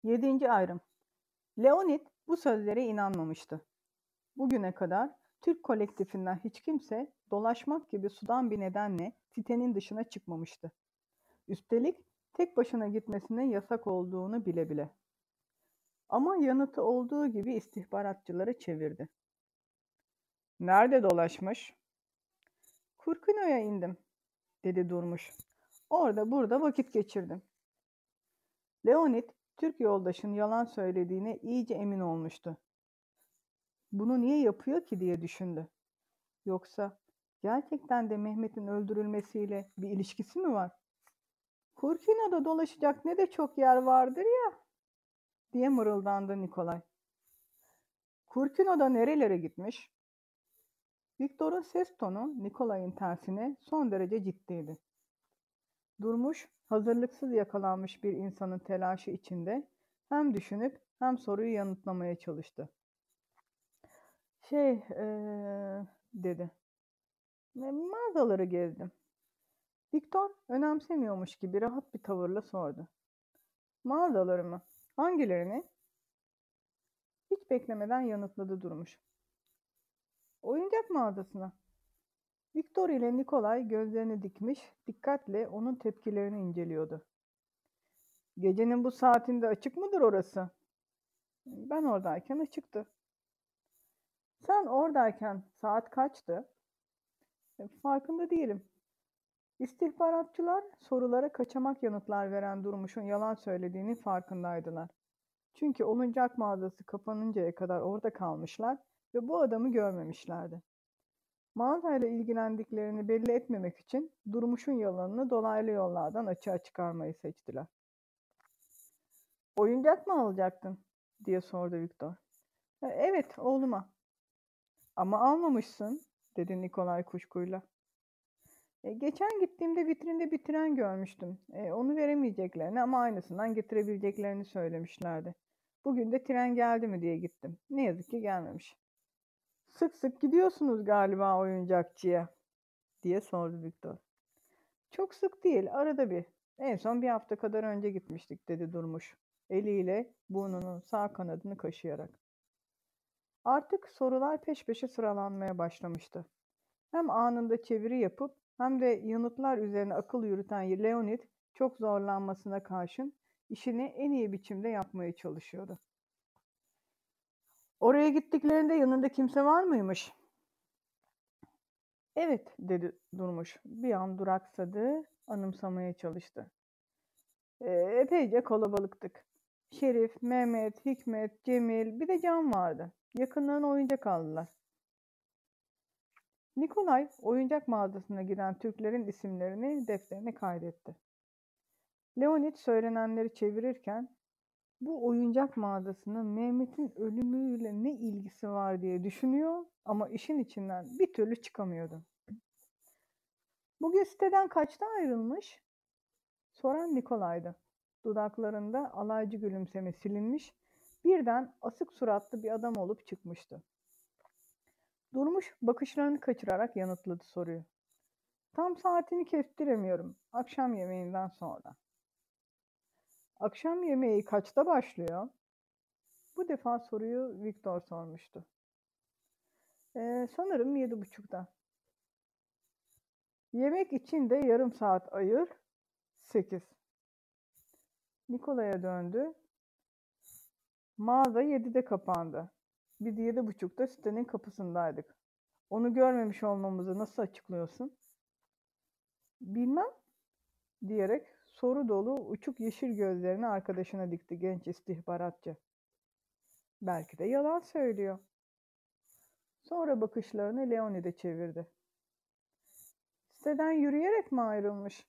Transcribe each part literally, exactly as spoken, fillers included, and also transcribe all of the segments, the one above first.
Yedinci ayrım. Leonid bu sözlere inanmamıştı. Bugüne kadar Türk kolektifinden hiç kimse dolaşmak gibi sudan bir nedenle sitenin dışına çıkmamıştı. Üstelik tek başına gitmesine yasak olduğunu bile bile. Ama yanıtı olduğu gibi istihbaratçılara çevirdi. Nerede dolaşmış? Kurkino'ya indim, dedi Durmuş. Orada burada vakit geçirdim. Leonid, Türk yoldaşın yalan söylediğine iyice emin olmuştu. Bunu niye yapıyor ki diye düşündü. Yoksa gerçekten de Mehmet'in öldürülmesiyle bir ilişkisi mi var? Kurkino'da dolaşacak ne de çok yer vardır ya, diye mırıldandı Nikolay. Kurkino'da nerelere gitmiş? Viktor'un ses tonu Nikolay'ın tersine son derece ciddiydi. Durmuş, hazırlıksız yakalanmış bir insanın telaşı içinde hem düşünüp hem soruyu yanıtlamaya çalıştı. Şey, ee, dedi. Mağazaları gezdim. Viktor önemsemiyormuş gibi rahat bir tavırla sordu. Mağazaları mı? Hangilerini? Hiç beklemeden yanıtladı Durmuş. Oyuncak mağazasına. Viktor ile Nikolay gözlerini dikmiş, dikkatle onun tepkilerini inceliyordu. Gecenin bu saatinde açık mıdır orası? Ben oradayken açıktı. Sen oradayken saat kaçtı? Farkında değilim. İstihbaratçılar sorulara kaçamak yanıtlar veren Durmuş'un yalan söylediğinin farkındaydılar. Çünkü oyuncak mağazası kapanıncaya kadar orada kalmışlar ve bu adamı görmemişlerdi. Mağazayla ilgilendiklerini belli etmemek için Durmuş'un yalanını dolaylı yollardan açığa çıkarmayı seçtiler. Oyuncak mı alacaktın? Diye sordu Viktor. Evet, oğluma. Ama almamışsın, dedi Nikolay kuşkuyla. E, geçen gittiğimde vitrinde bir tren görmüştüm. E, onu veremeyeceklerini ama aynısından getirebileceklerini söylemişlerdi. Bugün de tren geldi mi diye gittim. Ne yazık ki gelmemiş. Sık sık gidiyorsunuz galiba oyuncakçıya, diye sordu Viktor. Çok sık değil, arada bir. En son bir hafta kadar önce gitmiştik, dedi Durmuş, eliyle burnunun sağ kanadını kaşıyarak. Artık sorular peş peşe sıralanmaya başlamıştı. Hem anında çeviri yapıp hem de yanıtlar üzerine akıl yürüten Leonid çok zorlanmasına karşın işini en iyi biçimde yapmaya çalışıyordu. Oraya gittiklerinde yanında kimse var mıymış? Evet, dedi Durmuş. Bir an duraksadı, anımsamaya çalıştı. E, epeyce kalabalıktık. Şerif, Mehmet, Hikmet, Cemil, bir de Can vardı. Yakınlarına oyuncak aldılar. Nikolay, oyuncak mağazasına giden Türklerin isimlerini defterine kaydetti. Leonid söylenenleri çevirirken, bu oyuncak mağazasının Mehmet'in ölümüyle ne ilgisi var diye düşünüyor ama işin içinden bir türlü çıkamıyordu. Bugün siteden kaçta ayrılmış? Soran Nikolay'dı. Dudaklarında alaycı gülümseme silinmiş, birden asık suratlı bir adam olup çıkmıştı. Durmuş bakışlarını kaçırarak yanıtladı soruyu. Tam saatini kestiremiyorum. Akşam yemeğinden sonra. Akşam yemeği kaçta başlıyor? Bu defa soruyu Viktor sormuştu. Ee, sanırım yedi buçukta. Yemek için de yarım saat ayır. Sekiz. Nikolay'a döndü. Mağaza yedide kapandı. Biz yedi buçukta sitenin kapısındaydık. Onu görmemiş olmamızı nasıl açıklıyorsun? Bilmem, diyerek soru dolu uçuk yeşil gözlerini arkadaşına dikti genç istihbaratçı. Belki de yalan söylüyor. Sonra bakışlarını Leonid'e çevirdi. Siteden yürüyerek mi ayrılmış?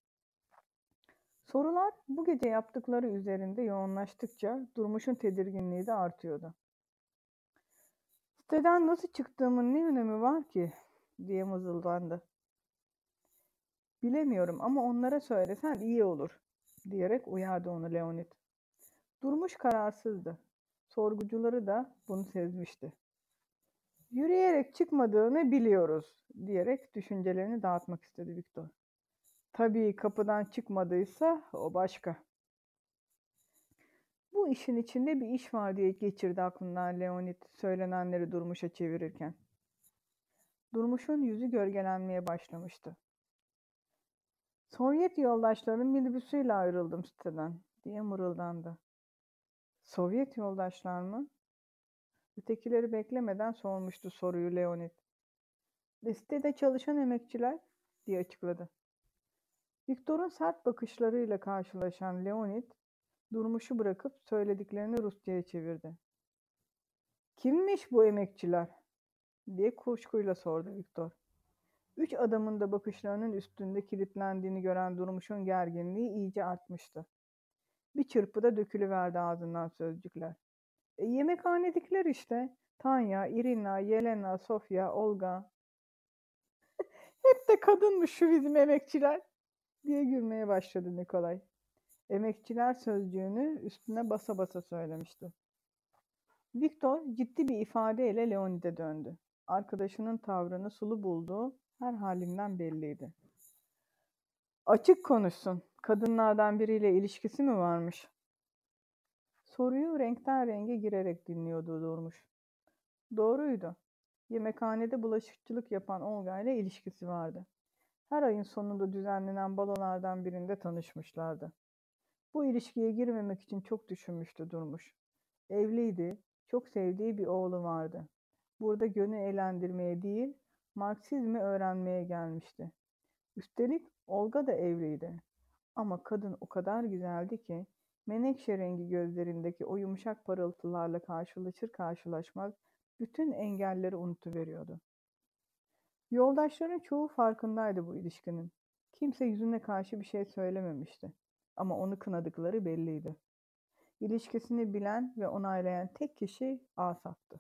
Sorular bu gece yaptıkları üzerinde yoğunlaştıkça Durmuş'un tedirginliği de artıyordu. Siteden nasıl çıktığımın ne önemi var ki? Diye mızıldandı. Bilemiyorum ama onlara söylesen iyi olur, diyerek uyardı onu Leonid. Durmuş kararsızdı. Sorgucuları da bunu sezmişti. Yürüyerek çıkmadığını biliyoruz, diyerek düşüncelerini dağıtmak istedi Viktor. Tabii kapıdan çıkmadıysa o başka. Bu Bu işin içinde bir iş var diye geçirdi aklından Leonid söylenenleri Durmuş'a çevirirken. Durmuş'un yüzü gölgelenmeye başlamıştı. Sovyet yoldaşların minibüsüyle ayrıldım siteden diye mırıldandı. Sovyet yoldaşlar mı? Ötekileri beklemeden sormuştu soruyu Leonid. Sitede çalışan emekçiler diye açıkladı. Viktor'un sert bakışlarıyla karşılaşan Leonid, Durmuş'u bırakıp söylediklerini Rusça'ya çevirdi. Kimmiş bu emekçiler? Diye kuşkuyla sordu Viktor. Üç adamın da bakışlarının üstünde kilitlendiğini gören Durmuş'un gerginliği iyice artmıştı. Bir çırpıda dökülüverdi ağzından sözcükler. E, yemekhanedekiler işte. Tanya, Irina, Yelena, Sofya, Olga. Hep de kadınmış şu bizim emekçiler diye gülmeye başladı Nikolay. Emekçiler sözcüğünü üstüne basa basa söylemişti. Viktor ciddi bir ifadeyle Leonid'e döndü. Arkadaşının tavrını sulu bulduğu her halinden belliydi. Açık konuşsun. Kadınlardan biriyle ilişkisi mi varmış? Soruyu renkten renge girerek dinliyordu Durmuş. Doğruydu. Yemekhanede bulaşıkçılık yapan Olga ile ilişkisi vardı. Her ayın sonunda düzenlenen balolardan birinde tanışmışlardı. Bu ilişkiye girmemek için çok düşünmüştü Durmuş. Evliydi, çok sevdiği bir oğlu vardı. Burada gönül eğlendirmeye değil, Marksizmi öğrenmeye gelmişti. Üstelik Olga da evliydi. Ama kadın o kadar güzeldi ki, menekşe rengi gözlerindeki o yumuşak parıltılarla karşılaşır karşılaşmaz bütün engelleri unutuveriyordu. Yoldaşların çoğu farkındaydı bu ilişkinin. Kimse yüzüne karşı bir şey söylememişti. Ama onu kınadıkları belliydi. İlişkisini bilen ve onaylayan tek kişi Asaf'tı.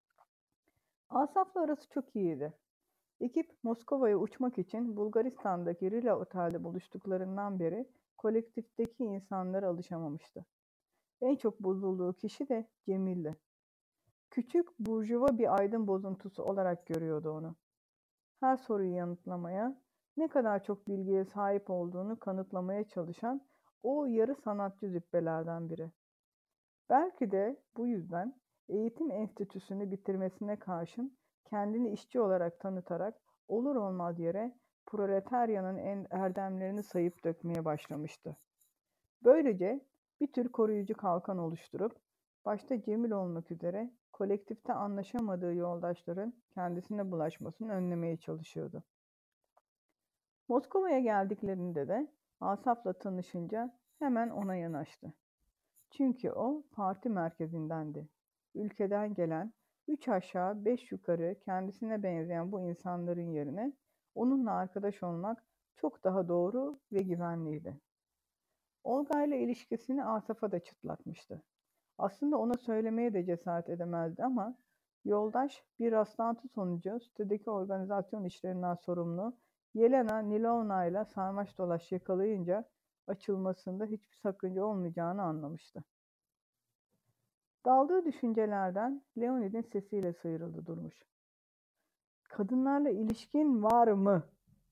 Asaf'la arası çok iyiydi. Ekip Moskova'ya uçmak için Bulgaristan'daki Rila Otel'de buluştuklarından beri kolektifteki insanlara alışamamıştı. En çok bozulduğu kişi de Cemil'di. Küçük, burjuva bir aydın bozuntusu olarak görüyordu onu. Her soruyu yanıtlamaya, ne kadar çok bilgiye sahip olduğunu kanıtlamaya çalışan o yarı sanatçı züppelerden biri. Belki de bu yüzden eğitim enstitüsünü bitirmesine karşın kendini işçi olarak tanıtarak olur olmaz yere proletaryanın en erdemlerini sayıp dökmeye başlamıştı. Böylece bir tür koruyucu kalkan oluşturup, başta Cemil olmak üzere kolektifte anlaşamadığı yoldaşların kendisine bulaşmasını önlemeye çalışıyordu. Moskova'ya geldiklerinde de Asaf'la tanışınca hemen ona yanaştı. Çünkü o parti merkezindendi. Ülkeden gelen, üç aşağı beş yukarı kendisine benzeyen bu insanların yerine onunla arkadaş olmak çok daha doğru ve güvenliydi. Olga ile ilişkisini Asaf'a da çıtlatmıştı. Aslında ona söylemeye de cesaret edemezdi ama yoldaş bir rastlantı sonucu sitedeki organizasyon işlerinden sorumlu Yelena Nilovna ile sarmaş dolaş yakalayınca açılmasında hiçbir sakınca olmayacağını anlamıştı. Daldığı düşüncelerden Leonid'in sesiyle sıyrıldı Durmuş. Kadınlarla ilişkin var mı?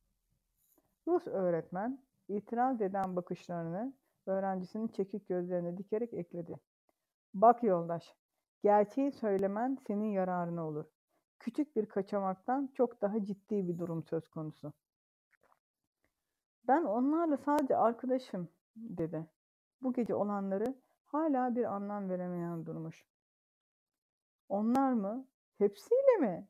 Rus öğretmen itiraz eden bakışlarını öğrencisinin çekik gözlerine dikerek ekledi. Bak yoldaş, gerçeği söylemen senin yararına olur. Küçük bir kaçamaktan çok daha ciddi bir durum söz konusu. Ben onlarla sadece arkadaşım, dedi. Bu gece olanları hala bir anlam veremeyen Durmuş. Onlar mı? Hepsiyle mi?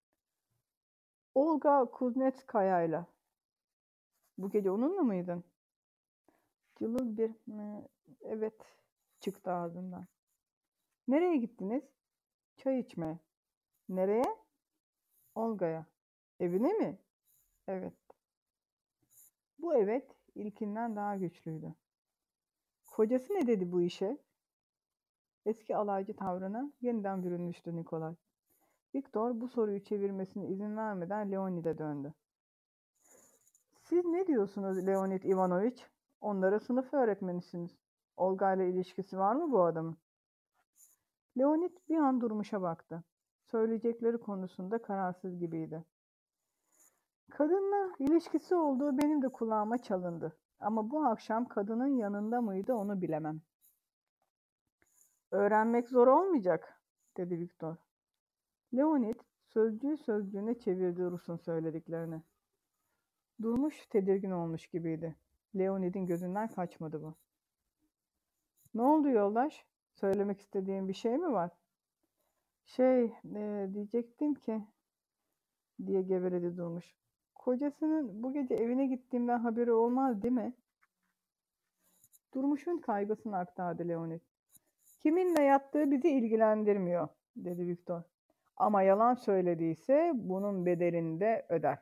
Olga Kuznetskaya'yla. Bu gece onunla mıydın? Cılız bir evet çıktı ağzından. Nereye gittiniz? Çay içmeye. Nereye? Olga'ya. Evine mi? Evet. Bu evet ilkinden daha güçlüydü. Kocası ne dedi bu işe? Eski alaycı tavrına yeniden bürünmüştü Nikolay. Viktor bu soruyu çevirmesine izin vermeden Leonid'e döndü. Siz ne diyorsunuz Leonid Ivanoviç? Onlara sınıf öğretmenisiniz. Olga ile ilişkisi var mı bu adamın? Leonid bir an Durmuş'a baktı. Söyleyecekleri konusunda kararsız gibiydi. Kadınla ilişkisi olduğu benim de kulağıma çalındı. Ama bu akşam kadının yanında mıydı onu bilemem. Öğrenmek zor olmayacak, dedi Viktor. Leonid sözcüğü sözcüğüne çevirdi Rus'un söylediklerini. Durmuş tedirgin olmuş gibiydi. Leonid'in gözünden kaçmadı bu. Ne oldu yoldaş? Söylemek istediğin bir şey mi var? Şey, e, diyecektim ki, diye geveledi Durmuş. Kocasının bu gece evine gittiğimden haberi olmaz değil mi? Durmuş'un kaygısını aktardı Leonid. Kiminle yattığı bizi ilgilendirmiyor, dedi Viktor. Ama yalan söylediyse bunun bedelini de öder.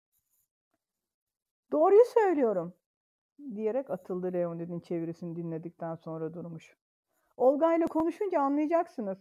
Doğruyu söylüyorum, diyerek atıldı Leonid'in çevirisini dinledikten sonra Durmuş. Olga ile konuşunca anlayacaksınız.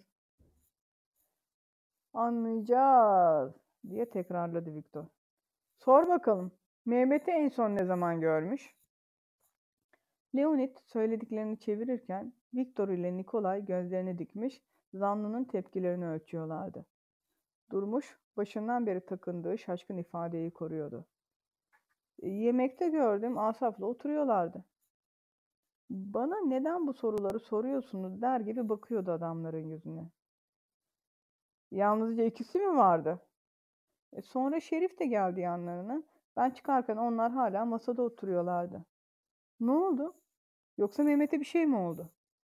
Anlayacağız, diye tekrarladı Viktor. Sor bakalım, Mehmet'i en son ne zaman görmüş? Leonid söylediklerini çevirirken Viktor ile Nikolay gözlerini dikmiş, zanlının tepkilerini ölçüyorlardı. Durmuş, başından beri takındığı şaşkın ifadeyi koruyordu. E, yemekte gördüm, Asaf'la oturuyorlardı. Bana neden bu soruları soruyorsunuz der gibi bakıyordu adamların yüzüne. Yalnızca ikisi mi vardı? E, sonra Şerif de geldi yanlarına. Ben çıkarken onlar hala masada oturuyorlardı. Ne oldu? Yoksa Mehmet'e bir şey mi oldu?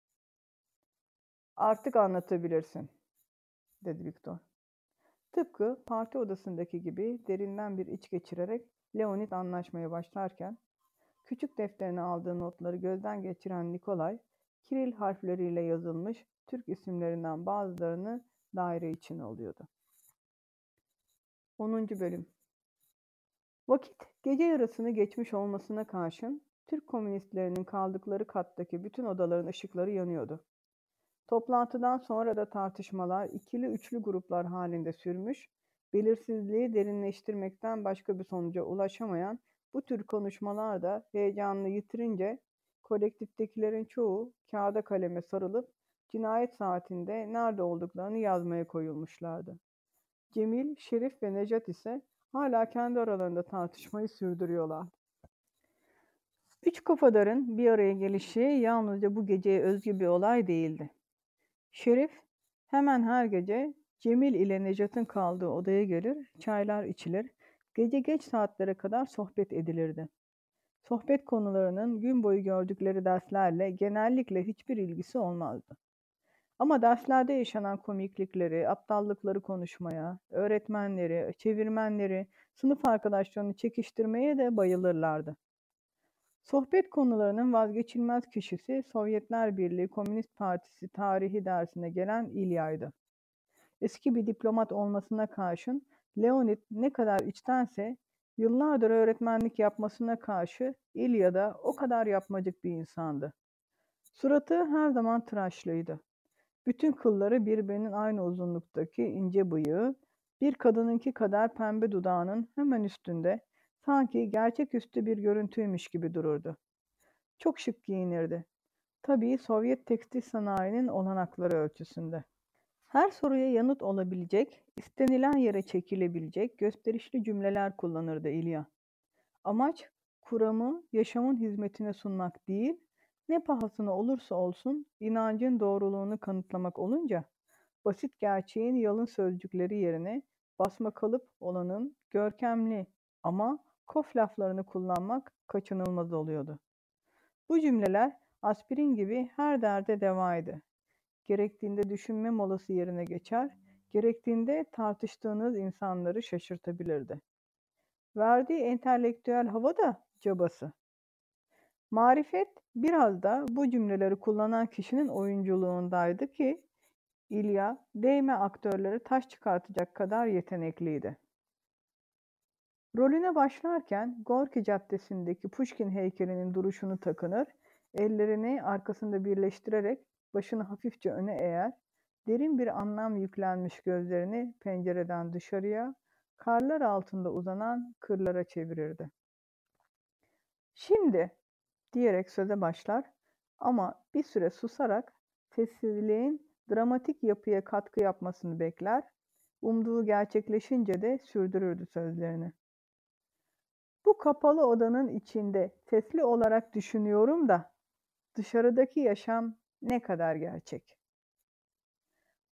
Artık anlatabilirsin, dedi Viktor. Tıpkı parti odasındaki gibi derinden bir iç geçirerek Leonid anlaşmaya başlarken, küçük defterine aldığı notları gözden geçiren Nikolay, Kiril harfleriyle yazılmış Türk isimlerinden bazılarını daire içine alıyordu. onuncu bölüm. Vakit gece yarısını geçmiş olmasına karşın Türk komünistlerinin kaldıkları kattaki bütün odaların ışıkları yanıyordu. Toplantıdan sonra da tartışmalar ikili üçlü gruplar halinde sürmüş, belirsizliği derinleştirmekten başka bir sonuca ulaşamayan bu tür konuşmalar da heyecanını yitirince kolektiftekilerin çoğu kağıda kaleme sarılıp cinayet saatinde nerede olduklarını yazmaya koyulmuşlardı. Cemil, Şerif ve Necat ise hala kendi aralarında tartışmayı sürdürüyorlar. Üç kafadarın bir araya gelişi yalnızca bu geceye özgü bir olay değildi. Şerif hemen her gece Cemil ile Necat'ın kaldığı odaya gelir, çaylar içilir, gece geç saatlere kadar sohbet edilirdi. Sohbet konularının gün boyu gördükleri derslerle genellikle hiçbir ilgisi olmazdı. Ama derslerde yaşanan komiklikleri, aptallıkları konuşmaya, öğretmenleri, çevirmenleri, sınıf arkadaşlarını çekiştirmeye de bayılırlardı. Sohbet konularının vazgeçilmez kişisi Sovyetler Birliği Komünist Partisi tarihi dersine gelen İlya'ydı. Eski bir diplomat olmasına karşın Leonid ne kadar içtense yıllardır öğretmenlik yapmasına karşı İlya da o kadar yapmacık bir insandı. Suratı her zaman tıraşlıydı. Bütün kılları birbirinin aynı uzunluktaki ince bıyığı, bir kadınınki kadar pembe dudağının hemen üstünde sanki gerçeküstü bir görüntüymüş gibi dururdu. Çok şık giyinirdi. Tabii Sovyet tekstil sanayinin olanakları ölçüsünde. Her soruya yanıt olabilecek, istenilen yere çekilebilecek gösterişli cümleler kullanırdı İlya. Amaç, kuramı yaşamın hizmetine sunmak değil, ne pahasına olursa olsun inancın doğruluğunu kanıtlamak olunca, basit gerçeğin yalın sözcükleri yerine basmakalıp olanın görkemli ama kof laflarını kullanmak kaçınılmaz oluyordu. Bu cümleler aspirin gibi her derde devaydı. Gerektiğinde düşünme molası yerine geçer, gerektiğinde tartıştığınız insanları şaşırtabilirdi. Verdiği entelektüel hava da cabası. Marifet biraz da bu cümleleri kullanan kişinin oyunculuğundaydı ki İlya değme aktörleri taş çıkartacak kadar yetenekliydi. Rolüne başlarken Gorki Caddesi'ndeki Pushkin heykelinin duruşunu takınır, ellerini arkasında birleştirerek başını hafifçe öne eğer, derin bir anlam yüklenmiş gözlerini pencereden dışarıya, karlar altında uzanan kırlara çevirirdi. Şimdi, diyerek söze başlar ama bir süre susarak sessizliğin dramatik yapıya katkı yapmasını bekler, umduğu gerçekleşince de sürdürürdü sözlerini. Bu kapalı odanın içinde sesli olarak düşünüyorum da dışarıdaki yaşam ne kadar gerçek?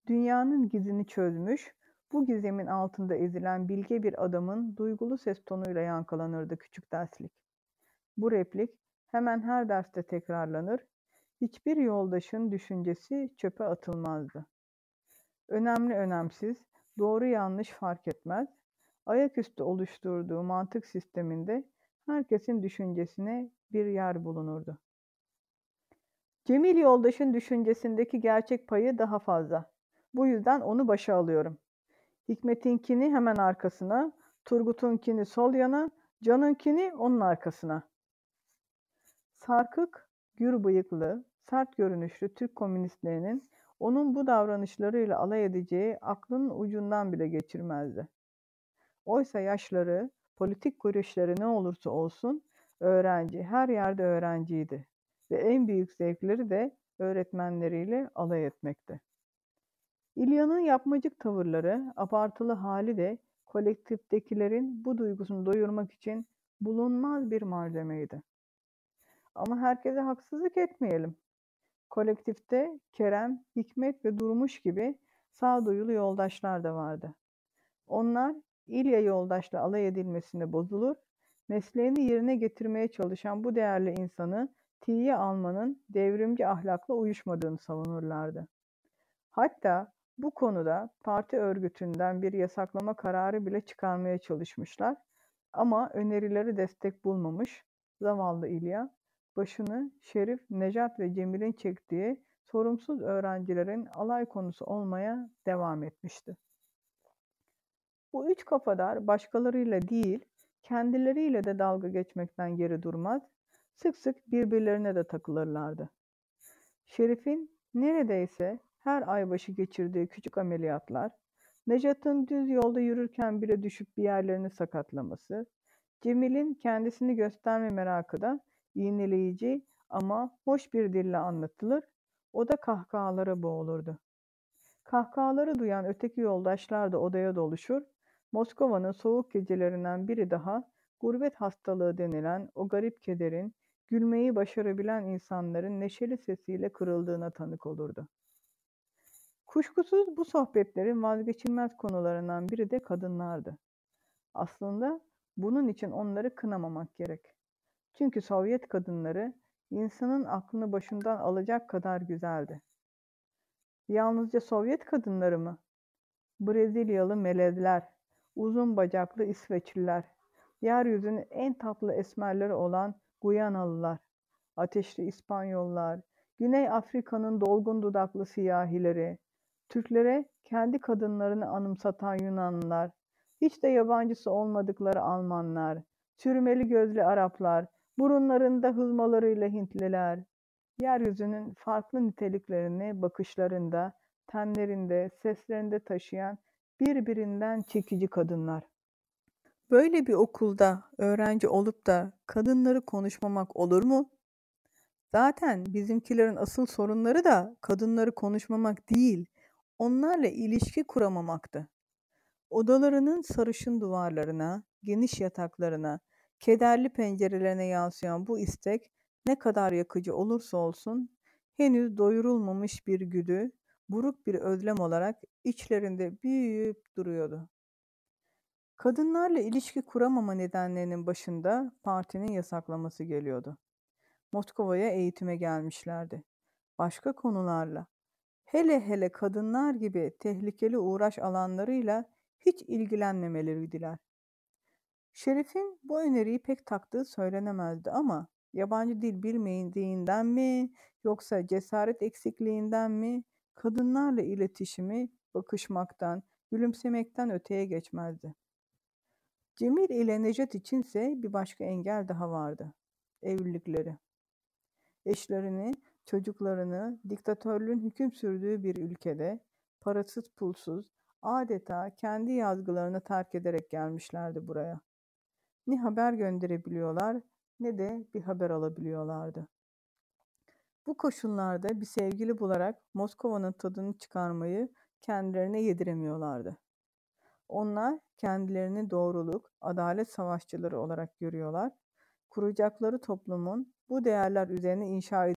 Dünyanın gizini çözmüş, bu gizemin altında ezilen bilge bir adamın duygulu ses tonuyla yankılanırdı küçük derslik. Bu replik hemen her derste tekrarlanır, hiçbir yoldaşın düşüncesi çöpe atılmazdı. Önemli önemsiz, doğru yanlış fark etmez, ayaküstü oluşturduğu mantık sisteminde herkesin düşüncesine bir yer bulunurdu. Cemil yoldaşın düşüncesindeki gerçek payı daha fazla. Bu yüzden onu başa alıyorum. Hikmet'inkini hemen arkasına, Turgut'unkini sol yana, Can'ınkini onun arkasına. Sarkık, gür bıyıklı, sert görünüşlü Türk komünistlerinin onun bu davranışlarıyla alay edeceği aklının ucundan bile geçirmezdi. Oysa yaşları, politik görüşleri ne olursa olsun öğrenci, her yerde öğrenciydi ve en büyük zevkleri de öğretmenleriyle alay etmekti. İlya'nın yapmacık tavırları, abartılı hali de kolektiftekilerin bu duygusunu doyurmak için bulunmaz bir malzemeydi. Ama herkese haksızlık etmeyelim. Kolektifte Kerem, Hikmet ve Durmuş gibi sağduyulu yoldaşlar da vardı. Onlar İlya yoldaşla alay edilmesine bozulur, mesleğini yerine getirmeye çalışan bu değerli insanı tiye almanın devrimci ahlakla uyuşmadığını savunurlardı. Hatta bu konuda parti örgütünden bir yasaklama kararı bile çıkarmaya çalışmışlar ama önerileri destek bulmamış zavallı İlya, başını Şerif, Necat ve Cemil'in çektiği sorumsuz öğrencilerin alay konusu olmaya devam etmişti. Bu üç kafadar başkalarıyla değil, kendileriyle de dalga geçmekten geri durmaz, sık sık birbirlerine de takılırlardı. Şerif'in neredeyse her ay başı geçirdiği küçük ameliyatlar, Necat'ın düz yolda yürürken bile düşüp bir yerlerini sakatlaması, Cemil'in kendisini gösterme merakı da iğneleyici ama hoş bir dille anlatılır, o da kahkahalara boğulurdu. Kahkahaları duyan öteki yoldaşlar da odaya doluşur, Moskova'nın soğuk gecelerinden biri daha, gurbet hastalığı denilen o garip kederin, gülmeyi başarabilen insanların neşeli sesiyle kırıldığına tanık olurdu. Kuşkusuz bu sohbetlerin vazgeçilmez konularından biri de kadınlardı. Aslında bunun için onları kınamamak gerek. Çünkü Sovyet kadınları insanın aklını başından alacak kadar güzeldi. Yalnızca Sovyet kadınları mı? Brezilyalı melezler, uzun bacaklı İsveçliler, yeryüzünün en tatlı esmerleri olan Guyanalılar, ateşli İspanyollar, Güney Afrika'nın dolgun dudaklı siyahileri, Türklere kendi kadınlarını anımsatan Yunanlılar, hiç de yabancısı olmadıkları Almanlar, sürmeli gözlü Araplar, burunlarında hızmalarıyla Hintliler, yeryüzünün farklı niteliklerini bakışlarında, tenlerinde, seslerinde taşıyan birbirinden çekici kadınlar. Böyle bir okulda öğrenci olup da kadınları konuşmamak olur mu? Zaten bizimkilerin asıl sorunları da kadınları konuşmamak değil, onlarla ilişki kuramamaktı. Odalarının sarışın duvarlarına, geniş yataklarına, kederli pencerelerine yansıyan bu istek ne kadar yakıcı olursa olsun, henüz doyurulmamış bir güdü, buruk bir özlem olarak içlerinde büyüyüp duruyordu. Kadınlarla ilişki kuramama nedenlerinin başında partinin yasaklaması geliyordu. Moskova'ya eğitime gelmişlerdi. Başka konularla, hele hele kadınlar gibi tehlikeli uğraş alanlarıyla hiç ilgilenmemeliydiler. Şerif'in bu öneriyi pek taktığı söylenemezdi ama yabancı dil bilmediğinden mi yoksa cesaret eksikliğinden mi kadınlarla iletişimi bakışmaktan, gülümsemekten öteye geçmezdi. Cemil ile Necat içinse bir başka engel daha vardı. Evlilikleri. Eşlerini, çocuklarını diktatörlüğün hüküm sürdüğü bir ülkede parasız pulsuz adeta kendi yazgılarını terk ederek gelmişlerdi buraya. Ne haber gönderebiliyorlar ne de bir haber alabiliyorlardı. Bu koşullarda bir sevgili bularak Moskova'nın tadını çıkarmayı kendilerine yediremiyorlardı. Onlar kendilerini doğruluk, adalet savaşçıları olarak görüyorlar. Kuracakları toplumun bu değerler üzerine inşa